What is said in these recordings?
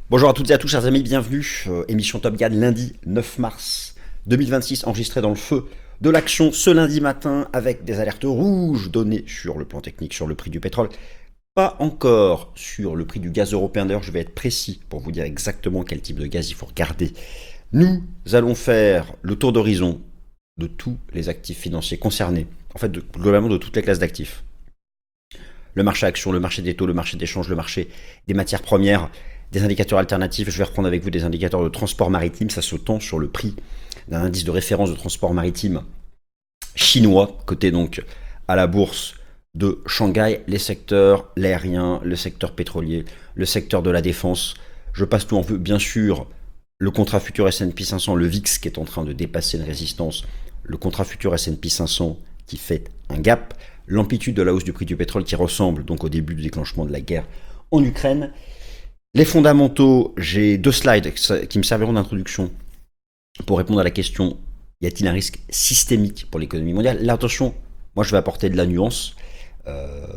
Bonjour à toutes et à tous, chers amis, bienvenue. Émission Top Gun, lundi 9 mars 2026, enregistrée dans le feu de l'action ce lundi matin avec des alertes rouges données sur le plan technique, sur le prix du pétrole. Pas encore sur le prix du gaz européen, d'ailleurs je vais être précis pour vous dire exactement quel type de gaz il faut regarder. Nous allons faire le tour d'horizon de tous les actifs financiers concernés, en fait globalement de toutes les classes d'actifs. Le marché action, le marché des taux, le marché d'échange, le marché des matières premières, des indicateurs alternatifs. Je vais reprendre avec vous des indicateurs de transport maritime. Ça se tend sur le prix d'un indice de référence de transport maritime chinois, coté donc à la bourse de Shanghai, les secteurs, l'aérien, le secteur pétrolier, le secteur de la défense. Je passe tout en vue, bien sûr, le contrat futur S&P 500, le VIX qui est en train de dépasser une résistance, le contrat futur S&P 500 qui fait un gap, l'amplitude de la hausse du prix du pétrole qui ressemble donc au début du déclenchement de la guerre en Ukraine. Les fondamentaux, j'ai deux slides qui me serviront d'introduction pour répondre à la question: y a-t-il un risque systémique pour l'économie mondiale? Là, attention, moi je vais apporter de la nuance. Je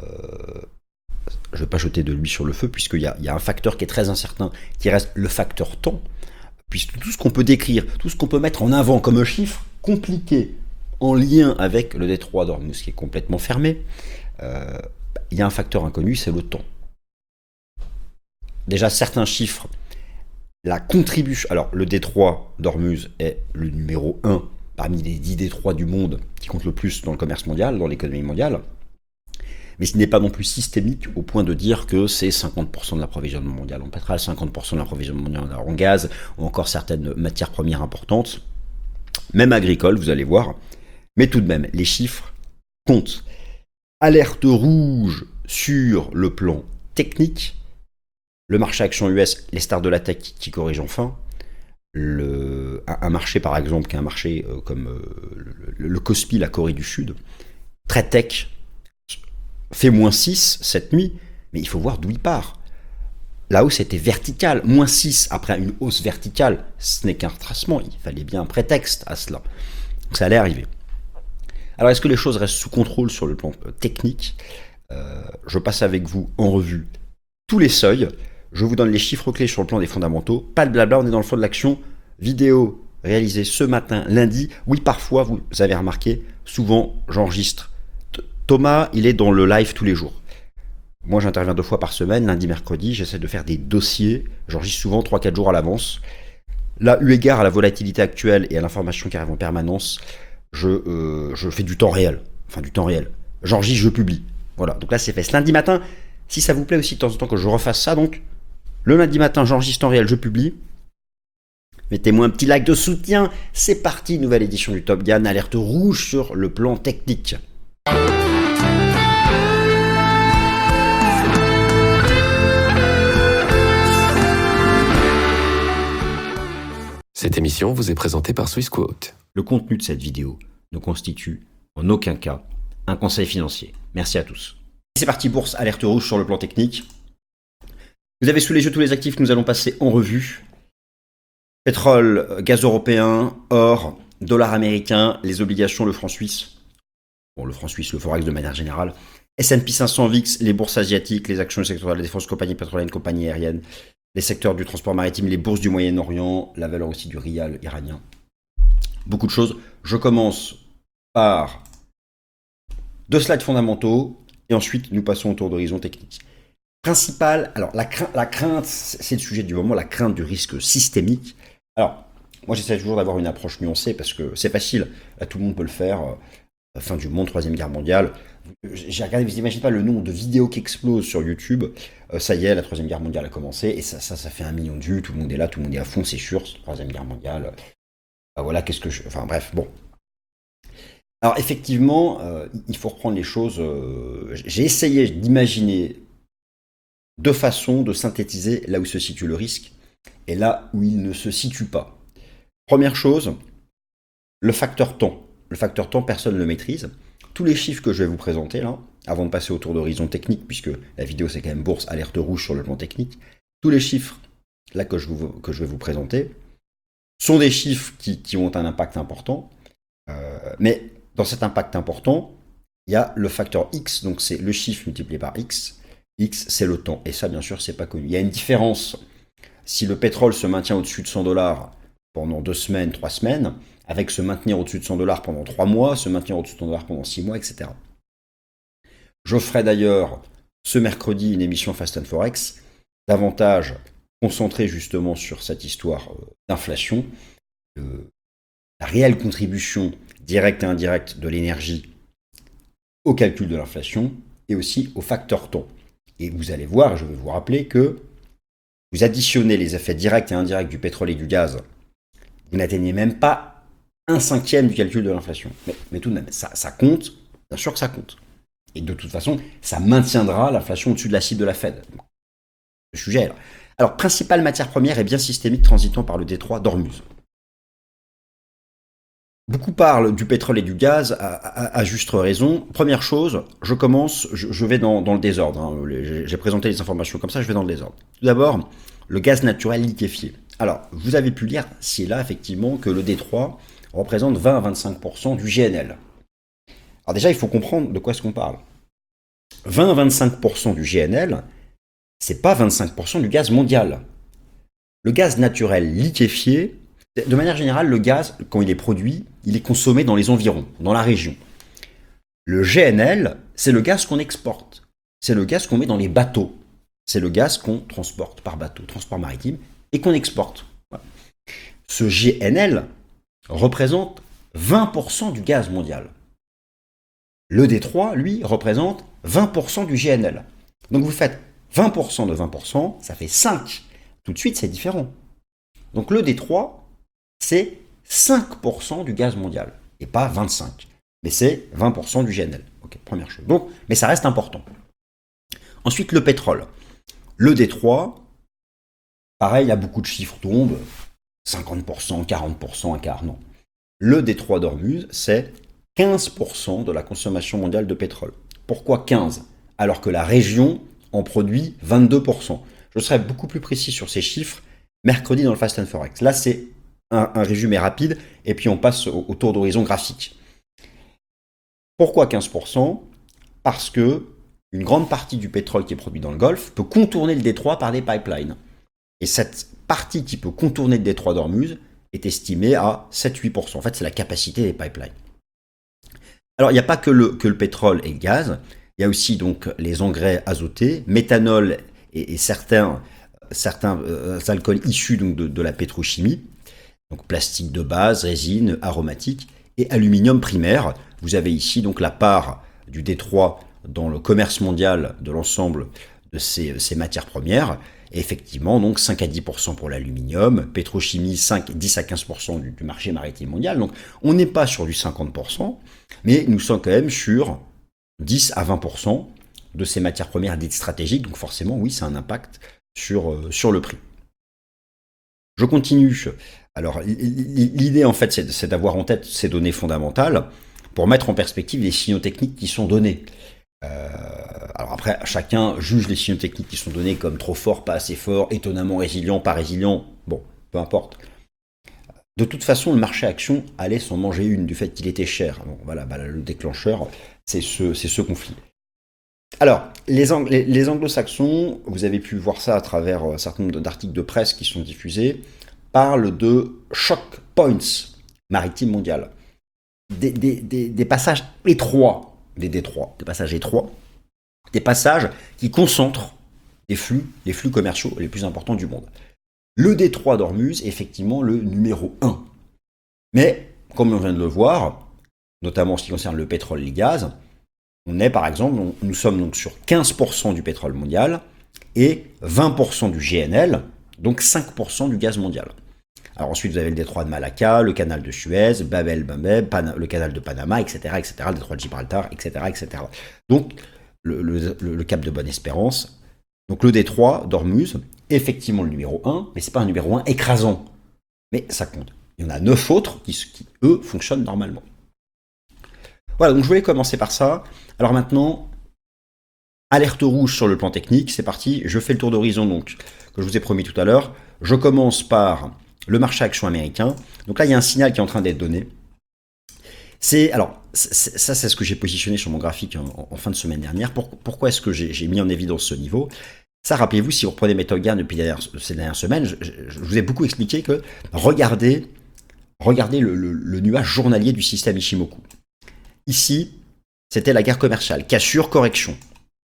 ne vais pas jeter de l'huile sur le feu, puisqu'il y a un facteur qui est très incertain, qui reste le facteur temps, puisque tout ce qu'on peut décrire, tout ce qu'on peut mettre en avant comme un chiffre compliqué en lien avec le détroit d'Ormuz qui est complètement fermé, il y a un facteur inconnu, c'est le temps. Déjà, certains chiffres, la contribution. Alors, le détroit d'Ormuz est le numéro 1 parmi les 10 détroits du monde qui comptent le plus dans le commerce mondial, dans l'économie mondiale. Mais ce n'est pas non plus systémique au point de dire que c'est 50% de l'approvisionnement mondial en pétrole, 50% de l'approvisionnement mondial en gaz, ou encore certaines matières premières importantes, même agricoles, vous allez voir. Mais tout de même, les chiffres comptent. Alerte rouge sur le plan technique. Le marché action US, les stars de la tech qui corrigent enfin. Un marché par exemple, qui est un marché comme le Kospi, la Corée du Sud, très tech, fait -6 cette nuit, mais il faut voir d'où il part. La hausse était verticale, -6 après une hausse verticale, ce n'est qu'un retracement, il fallait bien un prétexte à cela. Donc ça allait arriver. Alors est-ce que les choses restent sous contrôle sur le plan technique? Je passe avec vous en revue tous les seuils. Je vous donne les chiffres clés sur le plan des fondamentaux. Pas de blabla, on est dans le fond de l'action. Vidéo réalisée ce matin, lundi. Oui, parfois, vous avez remarqué, souvent j'enregistre. Thomas, il est dans le live tous les jours. Moi, j'interviens 2 fois par semaine, lundi, mercredi. J'essaie de faire des dossiers. J'enregistre souvent 3-4 jours à l'avance. Là, eu égard à la volatilité actuelle et à l'information qui arrive en permanence, je fais du temps réel. Enfin, du temps réel. J'enregistre, je publie. Voilà, donc là, c'est fait. Ce lundi matin, si ça vous plaît aussi de temps en temps que je refasse ça, donc, le lundi matin, j'enregistre en réel, je publie. Mettez-moi un petit like de soutien. C'est parti, nouvelle édition du Top Gun. Alerte rouge sur le plan technique. Cette émission vous est présentée par Swissquote. Le contenu de cette vidéo ne constitue en aucun cas un conseil financier. Merci à tous. C'est parti, bourse, alerte rouge sur le plan technique. Vous avez sous les yeux tous les actifs que nous allons passer en revue. Pétrole, gaz européen, or, dollar américain, les obligations, le franc suisse. Bon, le franc suisse, le forex de manière générale. S&P 500 VIX, les bourses asiatiques, les actions du secteur de la défense, compagnie pétrolière, compagnie aérienne, les secteurs du transport maritime, les bourses du Moyen-Orient, la valeur aussi du rial iranien. Beaucoup de choses. Je commence par 2 slides fondamentaux et ensuite nous passons au tour d'horizon technique. Principal, alors la crainte, c'est le sujet du moment, la crainte du risque systémique. Alors, moi j'essaie toujours d'avoir une approche nuancée parce que c'est facile, là, tout le monde peut le faire. Fin du monde, 3e guerre mondiale. J'ai regardé, vous n'imaginez pas le nombre de vidéos qui explosent sur YouTube. Ça y est, la 3e guerre mondiale a commencé et ça fait 1 million de vues, tout le monde est là, tout le monde est à fond, c'est sûr, 3e guerre mondiale. Voilà, enfin bref, bon. Alors effectivement, il faut reprendre les choses. J'ai essayé d'imaginer 2 façons de synthétiser là où se situe le risque et là où il ne se situe pas. Première chose, le facteur temps. Le facteur temps, personne ne le maîtrise. Tous les chiffres que je vais vous présenter là, avant de passer au tour d'horizon technique, puisque la vidéo c'est quand même bourse, alerte rouge sur le plan technique, tous les chiffres là que je vais vous présenter sont des chiffres qui ont un impact important, mais dans cet impact important, il y a le facteur X, donc c'est le chiffre multiplié par X. X, c'est le temps. Et ça, bien sûr, c'est pas connu. Il y a une différence si le pétrole se maintient au-dessus de 100 dollars pendant 2 semaines, 3 semaines, avec se maintenir au-dessus de 100 dollars pendant 3 mois, se maintenir au-dessus de 100 dollars pendant 6 mois, etc. Je ferai d'ailleurs ce mercredi une émission Fast and Forex, davantage concentrée justement sur cette histoire d'inflation, la réelle contribution directe et indirecte de l'énergie au calcul de l'inflation et aussi au facteur temps. Et vous allez voir, je vais vous rappeler que vous additionnez les effets directs et indirects du pétrole et du gaz, vous n'atteignez même pas 1/5 du calcul de l'inflation. Mais tout de même, ça compte, bien sûr que ça compte. Et de toute façon, ça maintiendra l'inflation au-dessus de la cible de la Fed. Le sujet est là. Alors, principale matière première et bien systémique transitant par le détroit d'Ormuz. Beaucoup parlent du pétrole et du gaz, à juste raison. Première chose, je vais dans le désordre. Hein. J'ai présenté les informations comme ça, je vais dans le désordre. Tout d'abord, le gaz naturel liquéfié. Alors, vous avez pu lire, ci et là, effectivement, que le détroit représente 20 à 25% du GNL. Alors déjà, il faut comprendre de quoi est-ce qu'on parle. 20 à 25% du GNL, c'est pas 25% du gaz mondial. Le gaz naturel liquéfié, de manière générale, le gaz, quand il est produit, il est consommé dans les environs, dans la région. Le GNL, c'est le gaz qu'on exporte. C'est le gaz qu'on met dans les bateaux. C'est le gaz qu'on transporte par bateau, transport maritime, et qu'on exporte. Voilà. Ce GNL représente 20% du gaz mondial. Le détroit, lui, représente 20% du GNL. Donc vous faites 20% de 20%, ça fait 5. Tout de suite, c'est différent. Donc le détroit, c'est 5% du gaz mondial, et pas 25. Mais c'est 20% du GNL. Ok, première chose. Donc, mais ça reste important. Ensuite, le pétrole. Le détroit, pareil, il y a beaucoup de chiffres tombent. 50%, 40%, un quart, non. Le détroit d'Ormuz, c'est 15% de la consommation mondiale de pétrole. Pourquoi 15 ? Alors que la région en produit 22%. Je serai beaucoup plus précis sur ces chiffres mercredi dans le Fast and Forex. Là, c'est un résumé rapide, et puis on passe au tour d'horizon graphique. Pourquoi 15% ? Parce que une grande partie du pétrole qui est produit dans le Golfe peut contourner le détroit par des pipelines. Et cette partie qui peut contourner le détroit d'Ormuz est estimée à 7-8%. En fait, c'est la capacité des pipelines. Alors, il n'y a pas que le pétrole et le gaz, il y a aussi donc les engrais azotés, méthanol et certains alcools issus donc de la pétrochimie, donc plastique de base, résine, aromatique et aluminium primaire. Vous avez ici donc la part du détroit dans le commerce mondial de l'ensemble de ces matières premières. Et effectivement, donc 5 à 10% pour l'aluminium, pétrochimie 10 à 15% du marché maritime mondial. Donc on n'est pas sur du 50%, mais nous sommes quand même sur 10 à 20% de ces matières premières dites stratégiques. Donc forcément, oui, ça a un impact sur le prix. Je continue. Alors l'idée en fait, c'est d'avoir en tête ces données fondamentales pour mettre en perspective les signaux techniques qui sont donnés. Alors après, chacun juge les signaux techniques qui sont donnés comme trop forts, pas assez forts, étonnamment résilients, pas résilients. Bon, peu importe. De toute façon, le marché action allait s'en manger une du fait qu'il était cher. Bon, voilà, le déclencheur, c'est ce conflit. Alors, les anglo-saxons, vous avez pu voir ça à travers un certain nombre d'articles de presse qui sont diffusés, parlent de choc points maritimes mondiales. Des passages étroits. Des passages étroits, des passages qui concentrent les flux commerciaux les plus importants du monde. Le détroit d'Ormuz est effectivement le numéro 1. Mais, comme on vient de le voir, notamment en ce qui concerne le pétrole et le gaz, nous sommes donc sur 15% du pétrole mondial et 20% du GNL, donc 5% du gaz mondial. Alors ensuite, vous avez le détroit de Malacca, le canal de Suez, Bab el-Mandeb, le canal de Panama, etc., le détroit de Gibraltar, etc., etc. Donc, le cap de Bonne-Espérance. Donc, le détroit d'Ormuz, effectivement le numéro 1, mais ce n'est pas un numéro 1 écrasant. Mais ça compte. Il y en a 9 autres qui eux, fonctionnent normalement. Voilà, donc je voulais commencer par ça. Alors maintenant, alerte rouge sur le plan technique, c'est parti. Je fais le tour d'horizon, donc, que je vous ai promis tout à l'heure. Je commence par le marché action américain. Donc là, il y a un signal qui est en train d'être donné. C'est ce que j'ai positionné sur mon graphique en fin de semaine dernière. Pourquoi est-ce que j'ai mis en évidence ce niveau ? Ça, rappelez-vous, si vous reprenez Metal Gear depuis ces dernières semaines, je vous ai beaucoup expliqué que regardez le nuage journalier du système Ishimoku. Ici, c'était la guerre commerciale, cassure, correction.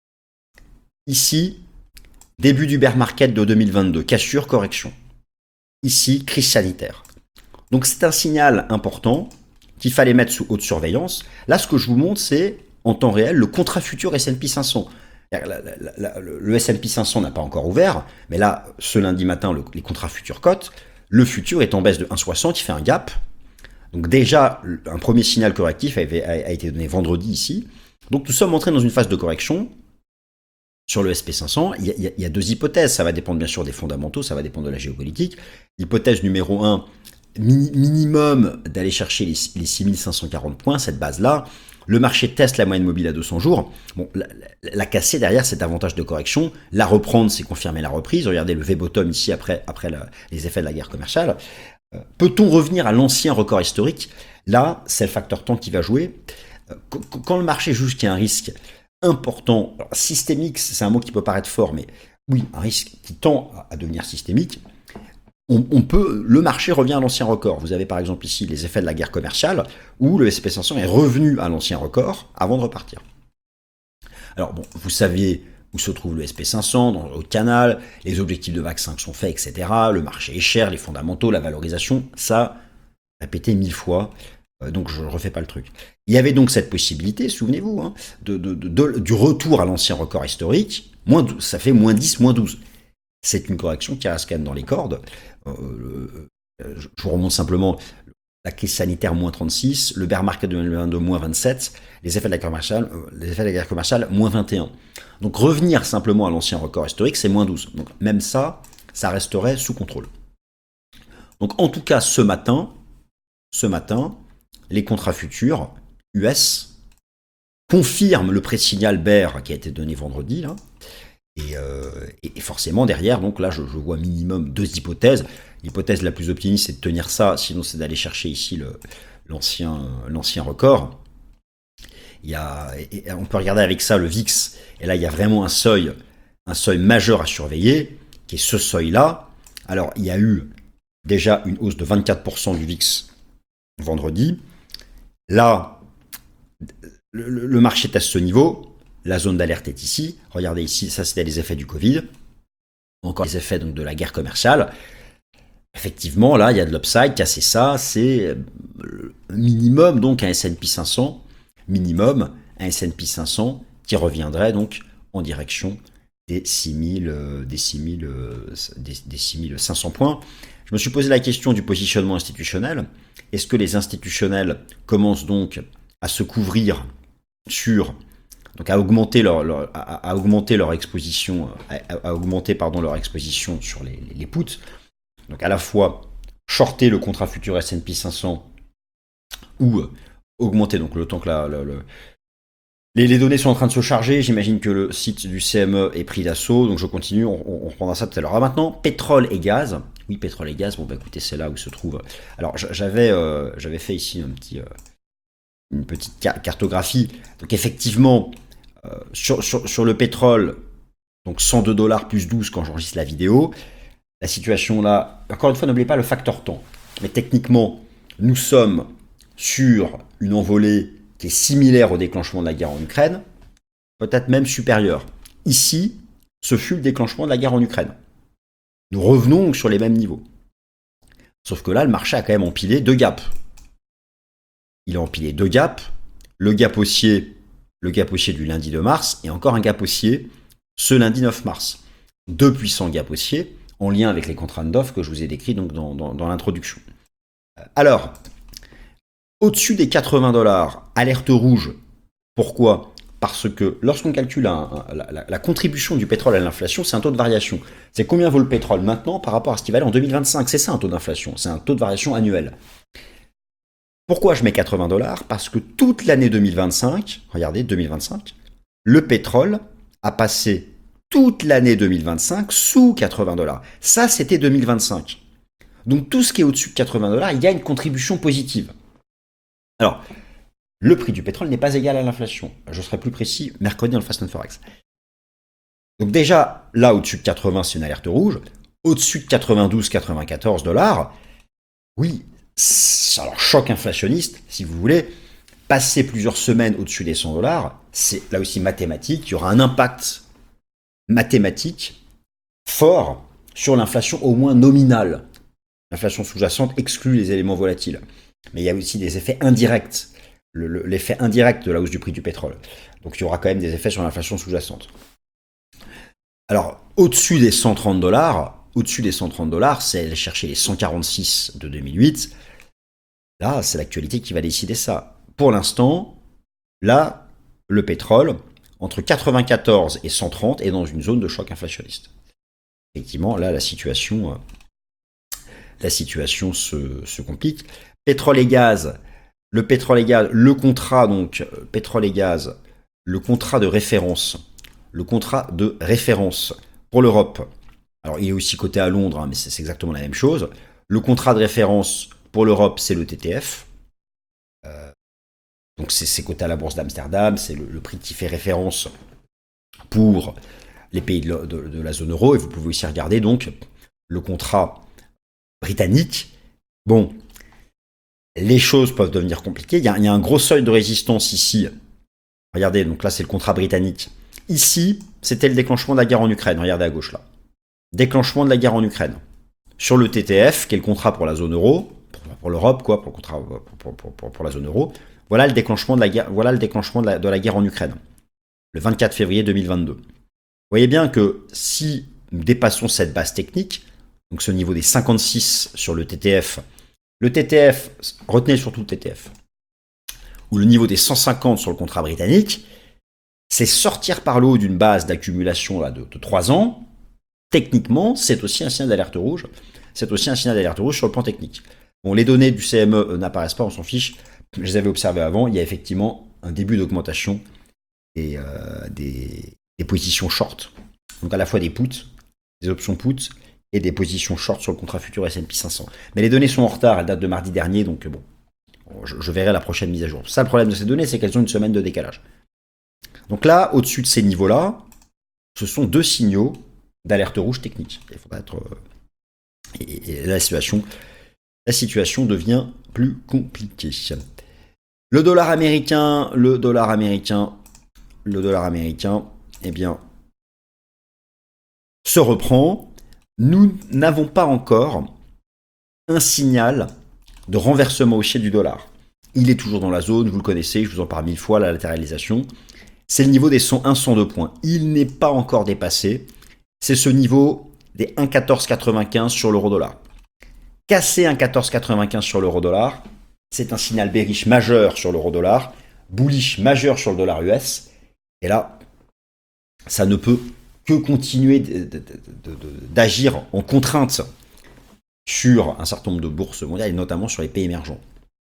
Ici, début du bear market de 2022, cassure, correction. Ici, crise sanitaire. Donc c'est un signal important qu'il fallait mettre sous haute surveillance. Là, ce que je vous montre, c'est en temps réel le contrat futur S&P 500. Le S&P 500 n'a pas encore ouvert, mais là, ce lundi matin, les contrats futurs cotent. Le futur est en baisse de 1,60, il fait un gap. Donc déjà, un premier signal correctif a été donné vendredi ici. Donc nous sommes entrés dans une phase de correction sur le SP500. Il y a deux hypothèses. Ça va dépendre bien sûr des fondamentaux, ça va dépendre de la géopolitique. Hypothèse numéro 1, minimum d'aller chercher les 6540 points, cette base-là. Le marché teste la moyenne mobile à 200 jours. Bon, la casser derrière, c'est davantage de correction. La reprendre, c'est confirmer la reprise. Regardez le V-bottom ici après les effets de la guerre commerciale. Peut-on revenir à l'ancien record historique? Là, c'est le facteur temps qui va jouer. Quand le marché juge qu'il y a un risque important, alors, systémique, c'est un mot qui peut paraître fort, mais oui, un risque qui tend à devenir systémique, le marché revient à l'ancien record. Vous avez par exemple ici les effets de la guerre commerciale, où le SP500 est revenu à l'ancien record avant de repartir. Alors bon, vous savez où se trouve le SP500, dans le canal, les objectifs de vaccins qui sont faits, etc. Le marché est cher, les fondamentaux, la valorisation, ça, répété 1000 fois, donc je ne refais pas le truc. Il y avait donc cette possibilité, souvenez-vous, hein, du retour à l'ancien record historique, ça fait moins 10, moins 12. C'est une correction qui reste quand même dans les cordes. Je vous remonte simplement la crise sanitaire moins 36, le bear market de 2022 moins 27, les effets de la guerre commerciale moins 21. Donc revenir simplement à l'ancien record historique, c'est moins 12. Donc même ça resterait sous contrôle. Donc en tout cas, ce matin, les contrats futurs US confirment le pré-signal bear qui a été donné vendredi, là. Et forcément derrière, donc là je vois minimum deux hypothèses. L'hypothèse la plus optimiste c'est de tenir ça, sinon c'est d'aller chercher ici l'ancien record. On peut regarder avec ça le VIX, et là il y a vraiment un seuil majeur à surveiller, qui est ce seuil-là. Alors il y a eu déjà une hausse de 24% du VIX vendredi. Là, le marché teste ce niveau. La zone d'alerte est ici. Regardez ici, ça c'était les effets du Covid. Encore les effets donc, de la guerre commerciale. Effectivement, là, il y a de l'upside. Casser ça, c'est minimum donc un S&P 500. Minimum un S&P 500 qui reviendrait donc en direction des 6500 points. Je me suis posé la question du positionnement institutionnel. Est-ce que les institutionnels commencent donc à se couvrir donc à augmenter leur exposition, leur exposition sur les puts. Donc à la fois shorter le contrat futur S&P 500 ou augmenter donc le temps que les données sont en train de se charger. J'imagine que le site du CME est pris d'assaut, donc je continue. On reprendra ça tout à l'heure. Alors maintenant, pétrole et gaz. Oui, pétrole et gaz. Bon, bah écoutez, c'est là où se trouve. Alors j'avais fait ici une petite cartographie. Donc effectivement. Sur le pétrole, donc $102 plus 12 quand j'enregistre la vidéo, la situation là, encore une fois, n'oubliez pas le facteur temps. Mais techniquement, nous sommes sur une envolée qui est similaire au déclenchement de la guerre en Ukraine, peut-être même supérieure. Ici, ce fut le déclenchement de la guerre en Ukraine. Nous revenons donc sur les mêmes niveaux. Sauf que là, le marché a quand même empilé deux gaps. Il a empilé deux gaps. Le gap haussier du lundi 2 mars et encore un gap haussier ce lundi 9 mars. Deux puissants gaps haussiers en lien avec les contraintes d'offres que je vous ai décrits donc dans l'introduction. Alors, au-dessus des $80, alerte rouge. Pourquoi? Parce que lorsqu'on calcule la contribution du pétrole à l'inflation, c'est un taux de variation. C'est combien vaut le pétrole maintenant par rapport à ce qui valait en 2025. C'est ça un taux d'inflation, c'est un taux de variation annuel. Pourquoi je mets $80? Parce que toute l'année 2025, regardez 2025, le pétrole a passé toute l'année 2025 sous $80. Ça, c'était 2025. Donc tout ce qui est au-dessus de $80, il y a une contribution positive. Alors, le prix du pétrole n'est pas égal à l'inflation. Je serai plus précis mercredi dans le Fast and Forex. Donc déjà, là, au-dessus de 80, c'est une alerte rouge. Au-dessus de 92-94 $, oui, alors choc inflationniste, si vous voulez, passer plusieurs semaines au-dessus des 100 $, c'est là aussi mathématique, il y aura un impact mathématique fort sur l'inflation au moins nominale. L'inflation sous-jacente exclut les éléments volatiles. Mais il y a aussi des effets indirects, l'effet indirect de la hausse du prix du pétrole. Donc il y aura quand même des effets sur l'inflation sous-jacente. Alors, au-dessus des 130 $, c'est aller chercher les 146 de 2008. Là, c'est l'actualité qui va décider ça. Pour l'instant, là, le pétrole, entre 94 et 130, est dans une zone de choc inflationniste. Effectivement, là, la situation se complique. Pétrole et gaz, le contrat, donc, pétrole et gaz, le contrat de référence pour l'Europe. Alors, il est aussi coté à Londres, mais c'est exactement la même chose. Le contrat de référence pour l'Europe, c'est le TTF. Donc, c'est coté à la bourse d'Amsterdam, c'est le prix qui fait référence pour les pays de la zone euro. Et vous pouvez aussi regarder donc le contrat britannique. Bon, les choses peuvent devenir compliquées. Il y a un gros seuil de résistance ici. Regardez, donc là, c'est le contrat britannique. Ici, c'était le déclenchement de la guerre en Ukraine. Regardez à gauche là. Déclenchement de la guerre en Ukraine. Sur le TTF, qui est le contrat pour la zone euro, pour l'Europe, quoi, pour le contrat pour la zone euro. Voilà le déclenchement de la guerre. Voilà le déclenchement de la guerre en Ukraine. Le 24 février 2022. Vous voyez bien que si nous dépassons cette base technique, donc ce niveau des 56 sur le TTF, retenez surtout le TTF, ou le niveau des 150 sur le contrat britannique, c'est sortir par le haut d'une base d'accumulation là, de 3 ans. Techniquement, c'est aussi un signal d'alerte rouge. C'est aussi un signal d'alerte rouge sur le plan technique. Bon, les données du CME n'apparaissent pas, on s'en fiche. Je les avais observées avant. Il y a effectivement un début d'augmentation des positions short. Donc à la fois des puts, des options puts et des positions short sur le contrat futur S&P 500. Mais les données sont en retard, elles datent de mardi dernier, donc bon, je verrai la prochaine mise à jour. Ça, le problème de ces données, c'est qu'elles ont une semaine de décalage. Donc là, au-dessus de ces niveaux-là, ce sont deux signaux d'alerte rouge technique. Il faut pas être... Et la situation devient plus compliquée. Le dollar américain, eh bien, se reprend. Nous n'avons pas encore un signal de renversement haussier du dollar. Il est toujours dans la zone, vous le connaissez, je vous en parle 1000 fois, la latéralisation. C'est le niveau des 101-102 points. Il n'est pas encore dépassé. C'est ce niveau des 1,1495 sur l'euro-dollar. Casser 1,1495 sur l'euro-dollar, c'est un signal bearish majeur sur l'euro-dollar, bullish majeur sur le dollar US. Et là, ça ne peut que continuer d'agir en contrainte sur un certain nombre de bourses mondiales, et notamment sur les pays émergents.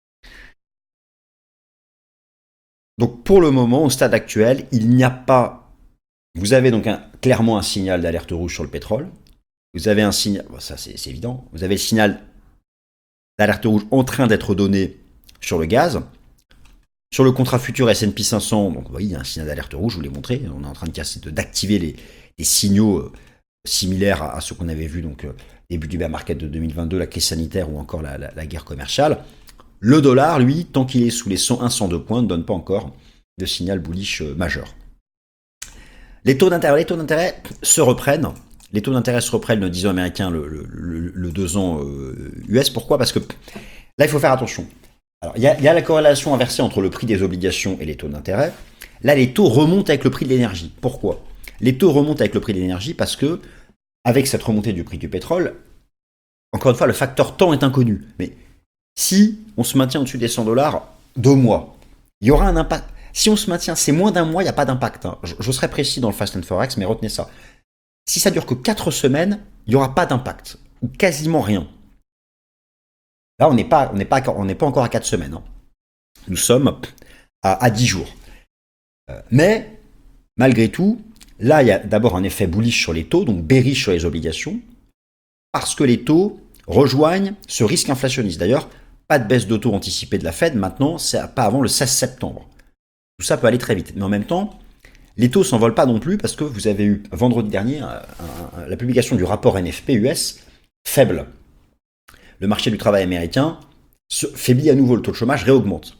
Donc pour le moment, au stade actuel, il n'y a pas... Vous avez donc clairement un signal d'alerte rouge sur le pétrole. Vous avez un signal... Bon, ça c'est évident. Vous avez le signal d'alerte rouge en train d'être donné sur le gaz. Sur le contrat futur S&P 500, donc vous voyez, il y a un signal d'alerte rouge, je vous l'ai montré. On est en train d'activer les signaux similaires à ceux qu'on avait vus donc début du bear market de 2022, la crise sanitaire ou encore la guerre commerciale. Le dollar, lui, tant qu'il est sous les 101-102 points, ne donne pas encore de signal bullish majeur. Les taux d'intérêt se reprennent. Les taux d'intérêt se reprennent le 10 ans américain, le 2 ans US. Pourquoi ? Parce que là, il faut faire attention. Alors, il y a la corrélation inversée entre le prix des obligations et les taux d'intérêt. Là, les taux remontent avec le prix de l'énergie. Pourquoi ? Les taux remontent avec le prix de l'énergie parce que, avec cette remontée du prix du pétrole, encore une fois, le facteur temps est inconnu. Mais si on se maintient au-dessus des 100 $, 2 mois, il y aura un impact. Si on se maintient, c'est moins d'un mois, il n'y a pas d'impact. Hein. Je serai précis dans le Fast and Forex, mais retenez ça. Si ça dure que 4 semaines, il n'y aura pas d'impact, ou quasiment rien. Là, on n'est pas encore à 4 semaines. Hein. Nous sommes à 10 jours. Mais, malgré tout, là, il y a d'abord un effet bullish sur les taux, donc bearish sur les obligations, parce que les taux rejoignent ce risque inflationniste. D'ailleurs, pas de baisse de taux anticipée de la Fed, maintenant, c'est pas avant le 16 septembre. Tout ça peut aller très vite. Mais en même temps, Les taux s'envolent pas non plus parce que vous avez eu vendredi dernier la publication du rapport NFP US faible. Le marché du travail américain se faiblit à nouveau, le taux de chômage réaugmente.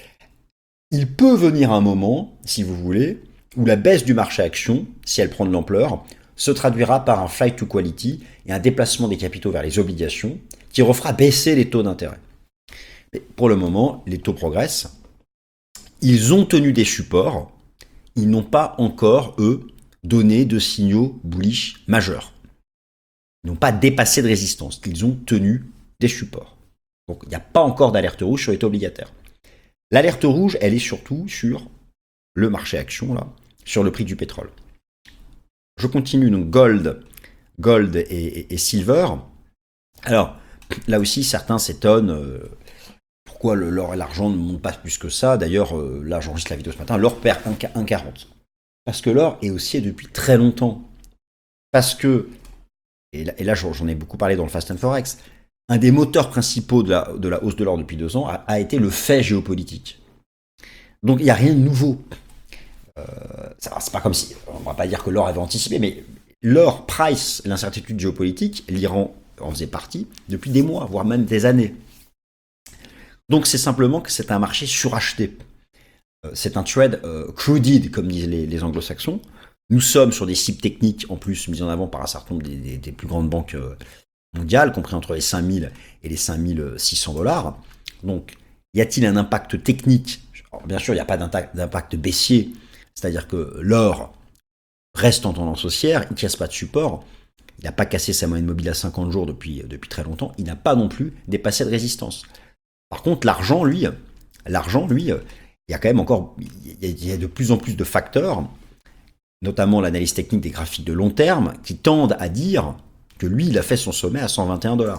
Il peut venir un moment, si vous voulez, où la baisse du marché action, si elle prend de l'ampleur, se traduira par un flight to quality et un déplacement des capitaux vers les obligations qui refera baisser les taux d'intérêt. Mais pour le moment, les taux progressent. Ils ont tenu des supports. Ils n'ont pas encore, eux, donné de signaux bullish majeurs. Ils n'ont pas dépassé de résistance. Ils ont tenu des supports. Donc, il n'y a pas encore d'alerte rouge sur les taux obligataires. L'alerte rouge, elle est surtout sur le marché action, là, sur le prix du pétrole. Je continue, donc gold et silver. Alors, là aussi, certains s'étonnent pourquoi l'or et l'argent ne montent pas plus que ça. D'ailleurs, là, j'enregistre la vidéo ce matin, l'or perd 1,40. Parce que l'or est haussier depuis très longtemps. Parce que, et là j'en ai beaucoup parlé dans le Fast and Forex, un des moteurs principaux de la hausse de l'or depuis 2 ans a été le fait géopolitique. Donc il n'y a rien de nouveau. C'est pas comme si, on ne va pas dire que l'or avait anticipé, mais l'or price l'incertitude géopolitique, l'Iran en faisait partie depuis des mois, voire même des années. Donc c'est simplement que c'est un marché suracheté. C'est un trade crowded, comme disent les anglo-saxons. Nous sommes sur des cibles techniques, en plus, mises en avant par un certain nombre des plus grandes banques mondiales, compris entre les 5000 et les 5600 $. Donc, y a-t-il un impact technique? Alors, bien sûr, il n'y a pas d'impact baissier, c'est-à-dire que l'or reste en tendance haussière, il ne casse pas de support, il n'a pas cassé sa moyenne mobile à 50 jours depuis très longtemps, il n'a pas non plus dépassé de résistance. Par contre, l'argent, lui, il y a quand même encore, il y a de plus en plus de facteurs, notamment l'analyse technique des graphiques de long terme, qui tendent à dire que lui, il a fait son sommet à 121 $.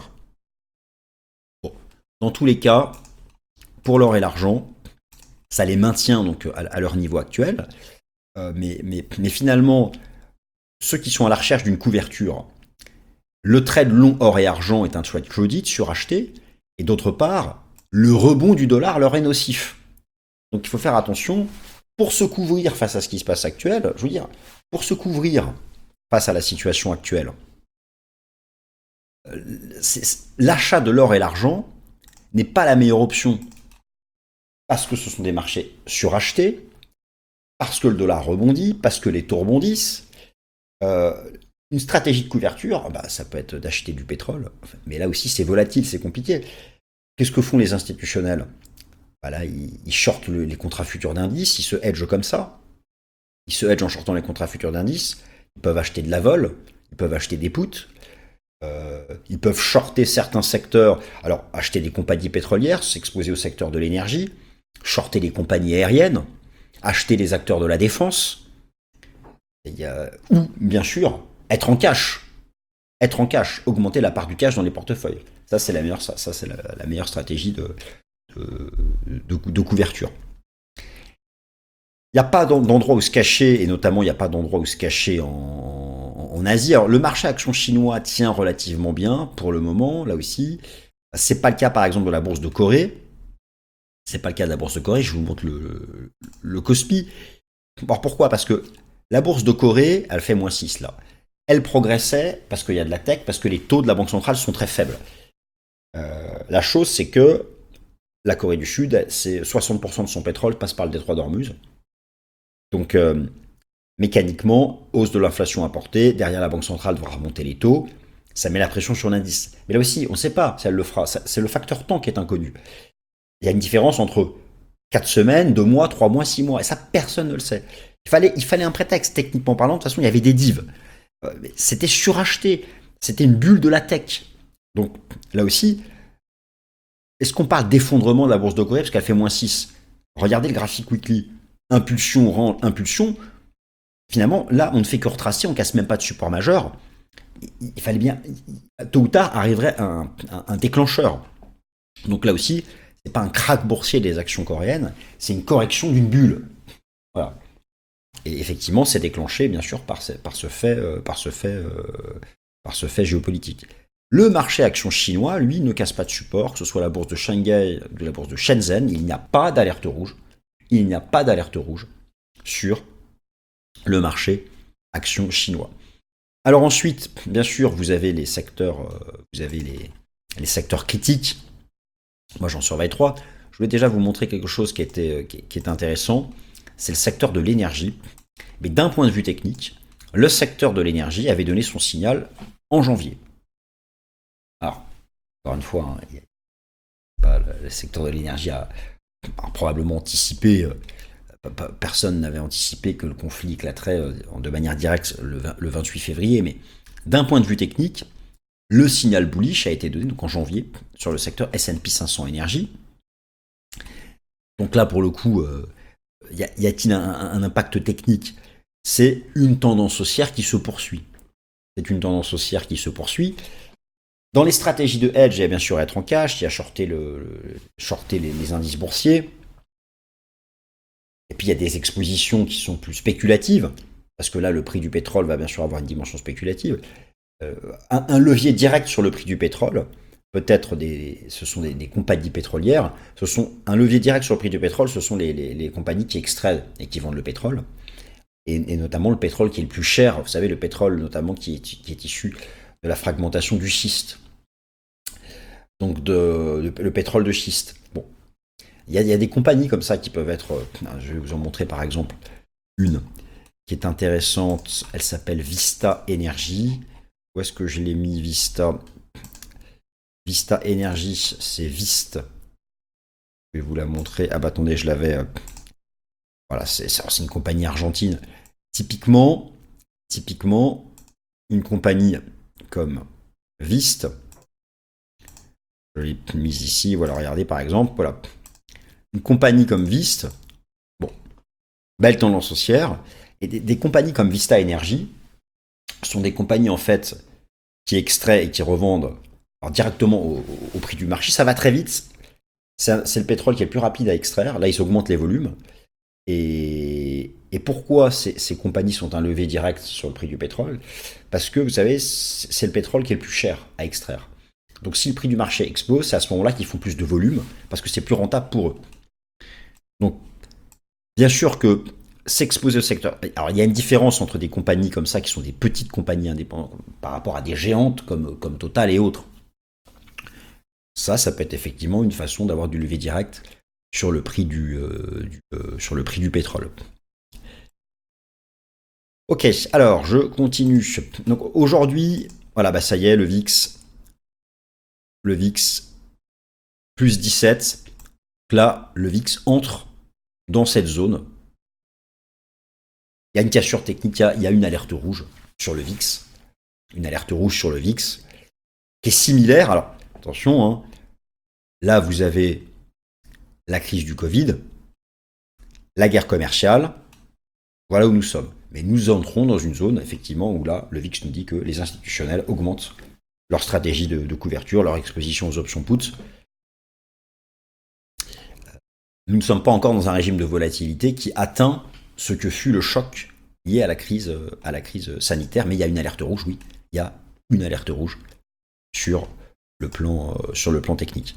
Bon. Dans tous les cas, pour l'or et l'argent, ça les maintient donc à leur niveau actuel, mais finalement, ceux qui sont à la recherche d'une couverture, le trade long or et argent est un trade crowded, suracheté, et d'autre part, le rebond du dollar leur est nocif. Donc il faut faire attention, pour se couvrir face à ce qui se passe actuel, je veux dire, pour se couvrir face à la situation actuelle, l'achat de l'or et l'argent n'est pas la meilleure option, parce que ce sont des marchés surachetés, parce que le dollar rebondit, parce que les taux rebondissent. Une stratégie de couverture, ça peut être d'acheter du pétrole, mais là aussi c'est volatile, c'est compliqué. Qu'est-ce que font les institutionnels? Là, ils shortent les contrats futurs d'indices, ils se hedgent comme ça. Ils se hedgent en shortant les contrats futurs d'indices. Ils peuvent acheter de la vol, ils peuvent acheter des puts, ils peuvent shorter certains secteurs. Alors, acheter des compagnies pétrolières, s'exposer au secteur de l'énergie, shorter les compagnies aériennes, acheter les acteurs de la défense, ou, bien sûr, être en cash. Être en cash, augmenter la part du cash dans les portefeuilles. Ça, c'est la meilleure stratégie de couverture. Il n'y a pas d'endroit où se cacher, et notamment il n'y a pas d'endroit où se cacher en Asie. Alors, le marché action chinois tient relativement bien pour le moment, là aussi. C'est pas le cas, par exemple, de la bourse de Corée. C'est pas le cas de la bourse de Corée. Je vous montre le Kospi. Alors, pourquoi? Parce que la bourse de Corée, elle fait -6 là. Elle progressait parce qu'il y a de la tech, parce que les taux de la Banque centrale sont très faibles. La chose, c'est que la Corée du Sud, c'est 60% de son pétrole passe par le détroit d'Ormuz. Donc, mécaniquement, hausse de l'inflation importée, derrière la Banque centrale devra remonter les taux, ça met la pression sur l'indice. Mais là aussi, on ne sait pas si elle le fera, c'est le facteur temps qui est inconnu. Il y a une différence entre 4 semaines, 2 mois, 3 mois, 6 mois, et ça, personne ne le sait. Il fallait un prétexte, techniquement parlant, de toute façon, il y avait des divs. C'était suracheté, c'était une bulle de la tech. Donc, là aussi, est-ce qu'on parle d'effondrement de la bourse de Corée parce qu'elle fait -6? Regardez le graphique weekly. Impulsion rend impulsion. Finalement, là, on ne fait que retracer, on ne casse même pas de support majeur. Il fallait bien, tôt ou tard, arriverait un déclencheur. Donc là aussi, c'est pas un krach boursier des actions coréennes, c'est une correction d'une bulle. Voilà. Et effectivement, c'est déclenché, bien sûr, par ce fait géopolitique. Le marché action chinois, lui, ne casse pas de support, que ce soit la bourse de Shanghai ou la bourse de Shenzhen, il n'y a pas d'alerte rouge. Il n'y a pas d'alerte rouge sur le marché action chinois. Alors ensuite, bien sûr, vous avez les secteurs, les secteurs critiques. Moi, j'en surveille 3. Je voulais déjà vous montrer quelque chose qui est intéressant. C'est le secteur de l'énergie. Mais d'un point de vue technique, le secteur de l'énergie avait donné son signal en janvier. Alors, encore une fois, le secteur de l'énergie a probablement anticipé, personne n'avait anticipé que le conflit éclaterait de manière directe le 28 février, mais d'un point de vue technique, le signal bullish a été donné donc en janvier sur le secteur S&P 500 énergie. Donc là, pour le coup, y a-t-il un impact technique? C'est une tendance haussière qui se poursuit. C'est une tendance haussière qui se poursuit. Dans les stratégies de hedge, il y a bien sûr être en cash, il y a shorter les indices boursiers. Et puis il y a des expositions qui sont plus spéculatives, parce que là, le prix du pétrole va bien sûr avoir une dimension spéculative. Un levier direct sur le prix du pétrole, peut-être ce sont des compagnies pétrolières, un levier direct sur le prix du pétrole, ce sont les compagnies qui extraient et qui vendent le pétrole, et notamment le pétrole qui est le plus cher, vous savez, le pétrole notamment qui est issu de la fragmentation du schiste, donc le pétrole de schiste. Bon, il y a des compagnies comme ça qui peuvent être, je vais vous en montrer par exemple une qui est intéressante, elle s'appelle Vista Energy. Où est-ce que je l'ai mis, Vista? Vista Energy, c'est Vist. Je vais vous la montrer. Ah bah attendez, je l'avais. Voilà, c'est une compagnie argentine. Typiquement, une compagnie comme Vist, je l'ai mise ici, voilà, regardez par exemple, voilà. Une compagnie comme Vist, bon, belle tendance haussière, et des compagnies comme Vista Energy sont des compagnies en fait qui extraient et qui revendent directement au prix du marché. Ça va très vite. C'est le pétrole qui est le plus rapide à extraire. Là, ils augmentent les volumes. Et pourquoi ces compagnies sont un levier direct sur le prix du pétrole? Parce que, vous savez, c'est le pétrole qui est le plus cher à extraire. Donc si le prix du marché explose, c'est à ce moment-là qu'ils font plus de volume, parce que c'est plus rentable pour eux. Donc, bien sûr que s'exposer au secteur. Alors, il y a une différence entre des compagnies comme ça, qui sont des petites compagnies indépendantes, par rapport à des géantes comme Total et autres. Ça peut être effectivement une façon d'avoir du levier direct sur le prix sur le prix du pétrole. Ok, alors je continue. Donc aujourd'hui, voilà, bah ça y est, le VIX plus 17. Là, le VIX entre dans cette zone. Il y a une cassure technique, il y a une alerte rouge sur le VIX. Une alerte rouge sur le VIX qui est similaire. Alors, attention, hein, là, vous avez la crise du Covid, la guerre commerciale. Voilà où nous sommes. Mais nous entrons dans une zone, effectivement, où là, le VIX nous dit que les institutionnels augmentent leur stratégie de couverture, leur exposition aux options put. Nous ne sommes pas encore dans un régime de volatilité qui atteint ce que fut le choc lié à la crise sanitaire, mais il y a une alerte rouge, oui, il y a une alerte rouge sur le plan technique.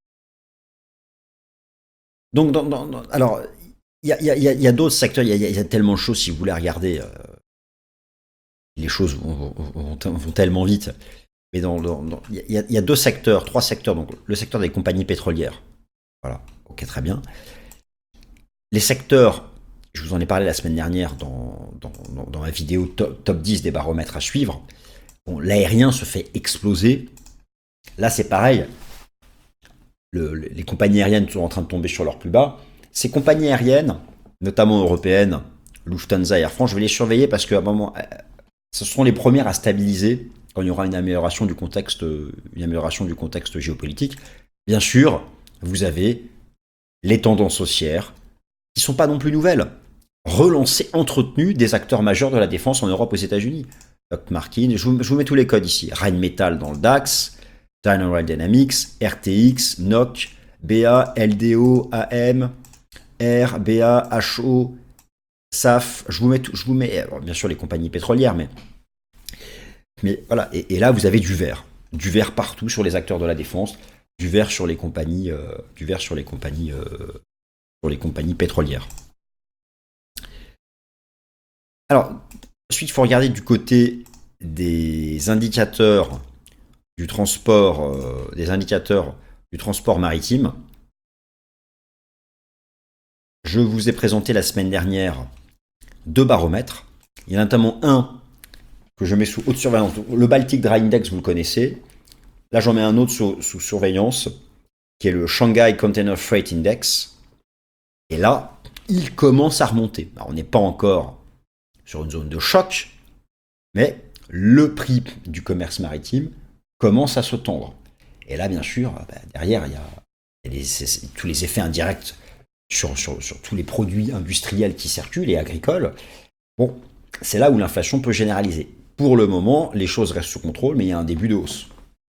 Donc, alors, il y a d'autres secteurs, il y a tellement de choses, si vous voulez regarder, les choses vont tellement vite. Mais il y a 3 secteurs, donc le secteur des compagnies pétrolières. Voilà, ok, très bien. Les secteurs, je vous en ai parlé la semaine dernière dans ma vidéo top 10 des baromètres à suivre. Bon, l'aérien se fait exploser. Là, c'est pareil. Les compagnies aériennes sont en train de tomber sur leur plus bas. Ces compagnies aériennes, notamment européennes, Lufthansa et Air France, je vais les surveiller parce qu'à un moment, ce seront les premières à stabiliser quand il y aura une amélioration du contexte géopolitique. Bien sûr, vous avez les tendances haussières qui ne sont pas non plus nouvelles. Relancer, entretenu des acteurs majeurs de la défense en Europe, aux États-Unis. Lockheed Martin, je vous mets tous les codes ici. Rheinmetall dans le DAX, General Dynamics, RTX, NOC, BA, LDO, AM, R, BA, HO, SAF. Je vous mets alors, bien sûr les compagnies pétrolières, mais voilà. Et là, vous avez du vert partout sur les acteurs de la défense, du vert sur les compagnies, pétrolières. Alors, ensuite, il faut regarder du côté des indicateurs du transport, maritime. Je vous ai présenté la semaine dernière 2 baromètres. Il y en a notamment un que je mets sous haute surveillance. Le Baltic Dry Index, vous le connaissez. Là, j'en mets un autre sous surveillance, qui est le Shanghai Container Freight Index. Et là, il commence à remonter. Alors, on n'est pas encore sur une zone de choc, mais le prix du commerce maritime commence à se tendre. Et là, bien sûr, derrière, il y a tous les effets indirects sur tous les produits industriels qui circulent et agricoles. Bon, c'est là où l'inflation peut généraliser. Pour le moment, les choses restent sous contrôle, mais il y a un début de hausse.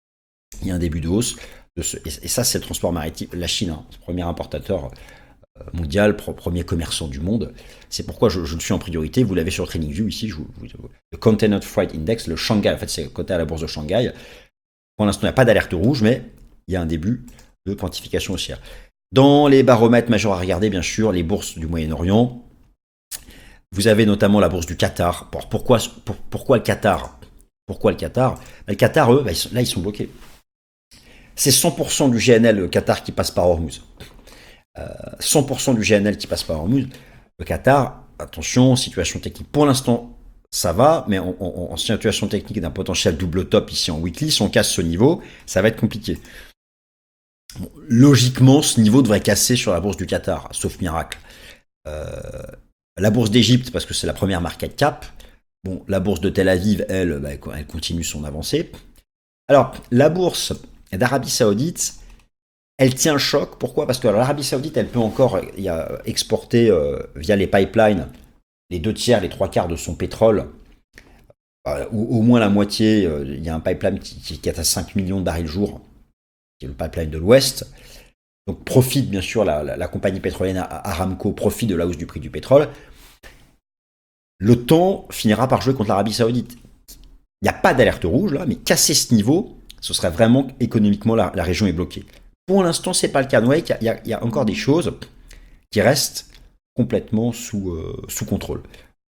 Et ça, c'est le transport maritime. La Chine, premier importateur mondial, premier commerçant du monde. C'est pourquoi je le suis en priorité. Vous l'avez sur TradingView ici. Le Container Freight Index, le Shanghai, en fait, c'est coté à la bourse de Shanghai. Pour l'instant, il n'y a pas d'alerte rouge, mais il y a un début de quantification haussière. Dans les baromètres majeurs à regarder, bien sûr, les bourses du Moyen-Orient. Vous avez notamment la bourse du Qatar. Pourquoi le Qatar? Le Qatar, eux, là, ils sont bloqués. C'est 100% du GNL, le Qatar, qui passe par Hormuz. 100% du GNL qui passe par Hormuz. Le Qatar, attention, situation technique. Pour l'instant, ça va, mais en situation technique d'un potentiel double top ici en weekly, si on casse ce niveau, ça va être compliqué. Bon, logiquement, ce niveau devrait casser sur la bourse du Qatar, sauf miracle. La bourse d'Égypte, parce que c'est la première market cap. Bon, la bourse de Tel Aviv, elle continue son avancée. Alors, la bourse d'Arabie Saoudite, elle tient le choc. Pourquoi? Parce que l'Arabie Saoudite, elle peut encore exporter via les pipelines les 2/3, les 3/4 de son pétrole, ou au moins la moitié. Il y a un pipeline qui est à 5 millions de barils jour, qui est le pipeline de l'Ouest. Donc profite bien sûr la compagnie pétrolière Aramco, profite de la hausse du prix du pétrole. Le temps finira par jouer contre l'Arabie Saoudite. Il n'y a pas d'alerte rouge là, mais casser ce niveau, ce serait vraiment économiquement la région est bloquée. Pour l'instant, c'est pas le cas. Vous voyez qu'il y a encore des choses qui restent complètement sous contrôle.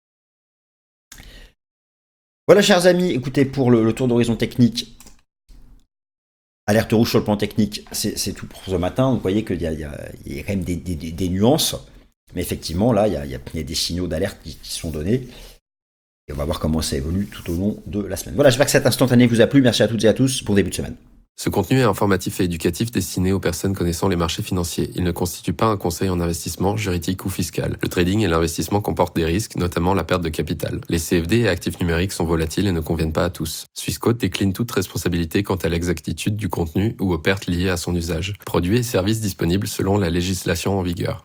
Voilà, chers amis, écoutez, pour le tour d'horizon technique, alerte rouge sur le plan technique, c'est tout pour ce matin. Vous voyez qu'il y a quand même des nuances, mais effectivement, là, il y a des signaux d'alerte qui sont donnés. Et on va voir comment ça évolue tout au long de la semaine. Voilà, j'espère que cet instantané vous a plu. Merci à toutes et à tous pour début de semaine. Ce contenu est informatif et éducatif destiné aux personnes connaissant les marchés financiers. Il ne constitue pas un conseil en investissement, juridique ou fiscal. Le trading et l'investissement comportent des risques, notamment la perte de capital. Les CFD et actifs numériques sont volatiles et ne conviennent pas à tous. Swissquote décline toute responsabilité quant à l'exactitude du contenu ou aux pertes liées à son usage. Produits et services disponibles selon la législation en vigueur.